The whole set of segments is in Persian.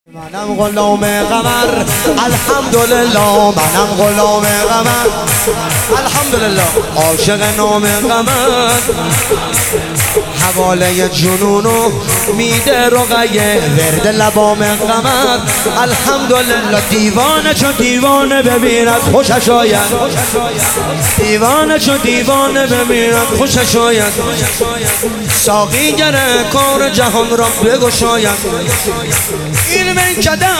منم غلام قمر الحمدلله، منم غلام قمر الحمدلله، عاشق نام قمر، حواله جنونو میده رقیه ورد لبام قمر الحمدلله. دیوانه چون دیوانه ببیند خوشش آید، دیوانه چون دیوانه ببیند خوشش آید، ساقی گره کار جهان را بگشاید. این من کدم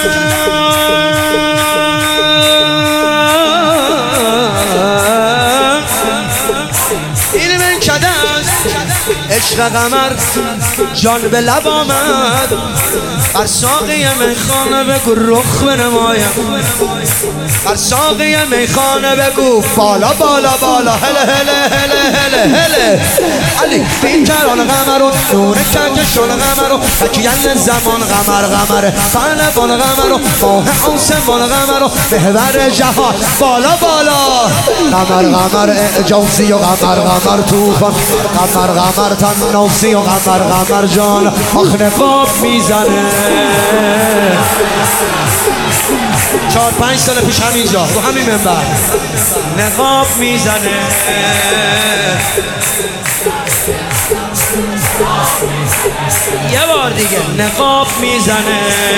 این من کدم عشق قمر جان به لب آمد، بر ساقی میخانه بگو رخ بنمایم، بر ساقی میخانه بگو بالا بالا بالا هله هله هله هله هله علی بیکران قمر و نور کهکشان قمر و تکیل زمان قمر قمر فعل بال قمر و ماه آسمان قمر و محور جهان بالا بالا قمر قمر اعجازی و قمر قمر توفان قمر قمر تناسی و قمر قمر جان آخ نقاب میزنه. 4-5 سال پیش همینجا رو همین منبر نقاب میزنه، یه بار دیگه نقاب میزنه،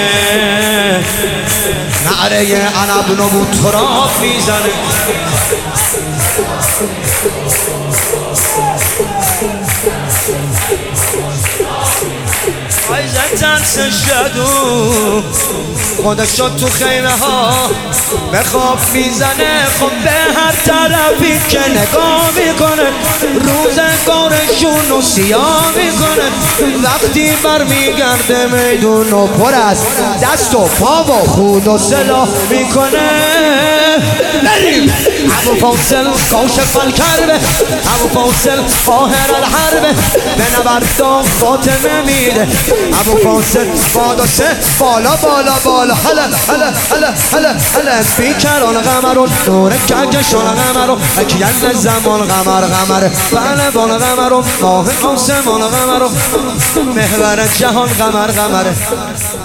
نعره عنب نبود تراب میزنه. عزتن سجدو خودش شد تو خیمه ها به خواب میزنه، خب به هر طرفی که نگاه میکنه روزگارشون رو سیاه میکنه. وقتی برمیگرده میدون و پر از دست و پا و خود و سلاح میکنه. بریم ابو فاصل کاشف الکربه، ابو فاصل قاهر الحربه، به نبردان فاطمه میده ابو فاصل باداسه بالا بالا بالا هلا هلا هلا هلا هلا بیکران قمر و نور کهکشان قمر و اکیل زمان قمر قمر بله بال قمر و ماه آسمان قمر و محور جهان قمر قمر.